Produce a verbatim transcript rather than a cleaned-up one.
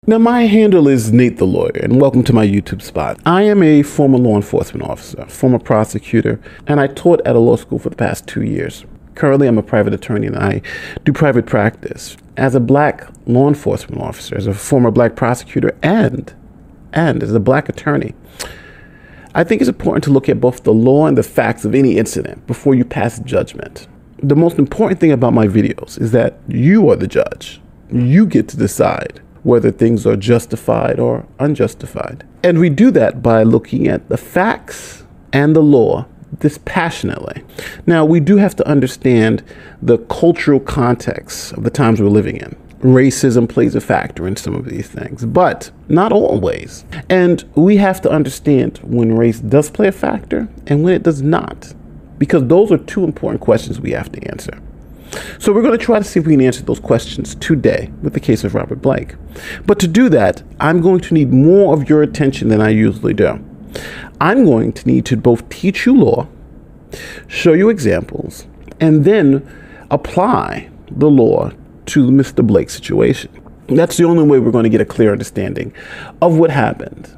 Now, my handle is Nate the Lawyer, and welcome to my YouTube spot. I am a former law enforcement officer, former prosecutor, and I taught at a law school for the past two years. Currently, I'm a private attorney, and I do private practice. As a black law enforcement officer, as a former black prosecutor, and, and as a black attorney, I think it's important to look at both the law and the facts of any incident before you pass judgment. The most important thing about my videos is that you are the judge. You get to decide whether things are justified or unjustified. And we do that by looking at the facts and the law dispassionately. Now, we do have to understand the cultural context of the times we're living in. Racism plays a factor in some of these things, but not always. And we have to understand when race does play a factor and when it does not, because those are two important questions we have to answer. So we're going to try to see if we can answer those questions today with the case of Robert Blake. But to do that, I'm going to need more of your attention than I usually do. I'm going to need to both teach you law, show you examples, and then apply the law to Mister Blake's situation. That's the only way we're going to get a clear understanding of what happened